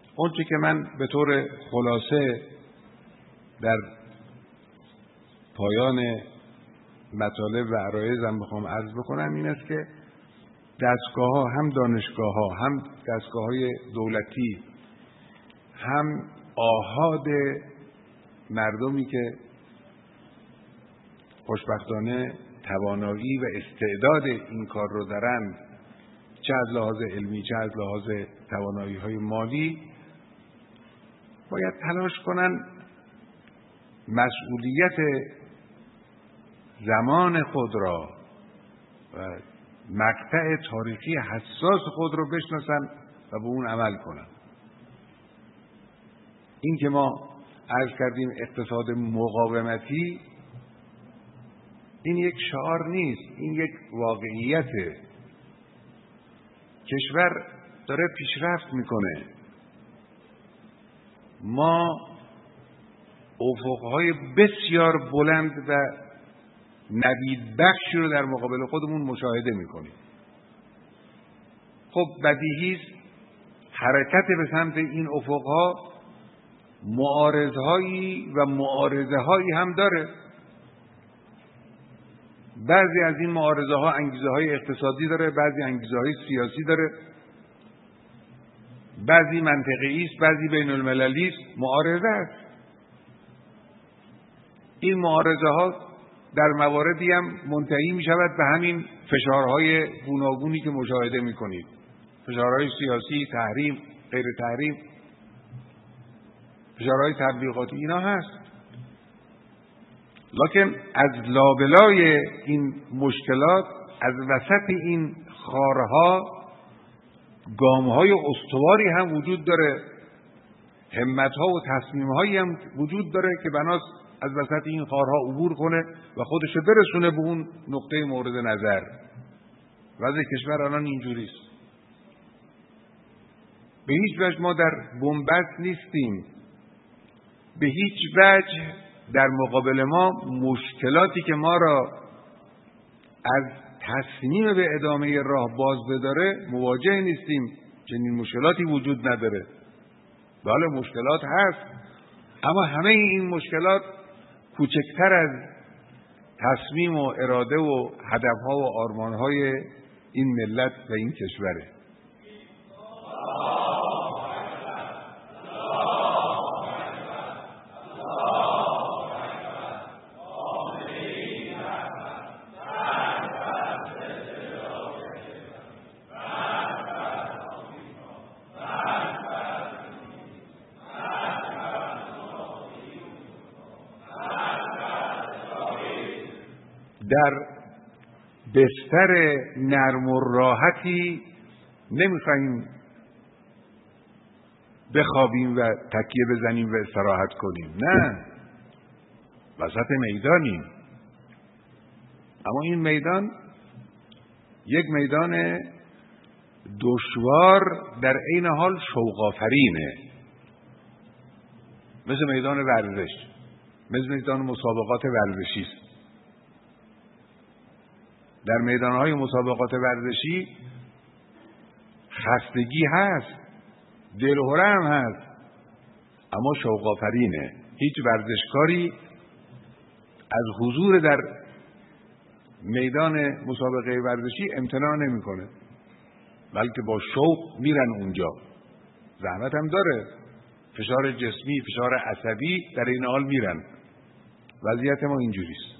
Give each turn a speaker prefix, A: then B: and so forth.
A: اونچه که من به طور خلاصه در پایان مطالب و عرایضم بخوام عرض بکنم این است که دستگاه‌ها، هم دانشگاه‌ها، هم دستگاه‌های دولتی، هم آحاد مردمی که خوشبختانه توانایی و استعداد این کار رو دارند، چه از لحاظ علمی چه از لحاظ توانایی‌های مالی، باید تلاش کنن مسئولیت زمان خود را و مقطع تاریخی حساس خود رو بشناسن و به اون عمل کنن. این که ما عرض کردیم اقتصاد مقاومتی، این یک شعار نیست، این یک واقعیته. کشور داره پیشرفت میکنه، ما افقهای بسیار بلند و نوید بخشی رو در مقابل خودمون مشاهده میکنیم. خب بدیهی است حرکت به سمت این افقها معارضهایی و معارضه‌هایی هم داره. بعضی از این معارضه‌ها انگیزه‌های اقتصادی داره، بعضی انگیزه‌های سیاسی داره، بعضی منطقی است، بعضی بین المللی است. معارضه است. این معارضه‌ها در مواردی هم منتهی می شود به همین فشارهای گوناگونی که مشاهده می کنید. فشارهای سیاسی، تحریم، غیر تحریم، فشارهای تبلیغاتی، اینا هست. لکن از لابلای این مشکلات، از وسط این خارها، گامهای استواری هم وجود داره، همتها و تصمیمهایی هم وجود داره که بناست از وسط این خارها عبور کنه و خودشو برسونه به اون نقطه مورد نظر. وضع کشور الان اینجوریست. به هیچ وجه ما در بنبست نیستیم. به هیچ وجه در مقابل ما مشکلاتی که ما را از تصمیم به ادامه راه باز بداره مواجه نیستیم. چنین مشکلاتی وجود نداره. بله مشکلات هست، اما همه این مشکلات کوچکتر از تصمیم و اراده و هدفها و آرمانهای این ملت و این کشوره. در بستر نرم و راحتی نمیخوایم بخوابیم و تکیه بزنیم و استراحت کنیم. نه، وسط میدانیم. اما این میدان یک میدان دشوار در عین حال شوق‌آفرینه. مثل میدان ورزش، مثل میدان مسابقات ورزشی است. در میدانهای مسابقات ورزشی خستگی هست، دلهره هم هست، اما شوق‌آفرینه. هیچ ورزشکاری از حضور در میدان مسابقه ورزشی امتناع نمیکنه، بلکه با شوق میرن اونجا. زحمت هم داره، فشار جسمی، فشار عصبی، در این حال میرن. وضعیت ما اینجوریست.